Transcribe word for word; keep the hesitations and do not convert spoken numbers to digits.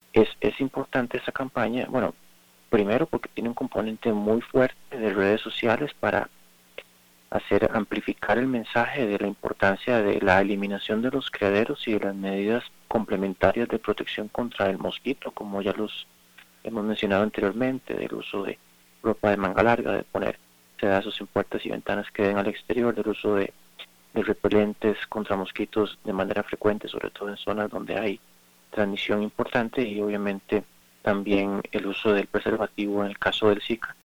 Es, es importante esa campaña, bueno, primero porque tiene un componente muy fuerte de redes sociales para hacer amplificar el mensaje de la importancia de la eliminación de los criaderos y de las medidas complementarias de protección contra el mosquito, como ya los hemos mencionado anteriormente, del uso de ropa de manga larga, de poner sedazos en puertas y ventanas que den al exterior, del uso de, de repelentes contra mosquitos de manera frecuente, sobre todo en zonas donde hay transmisión importante, y obviamente también el uso del preservativo en el caso del Zika,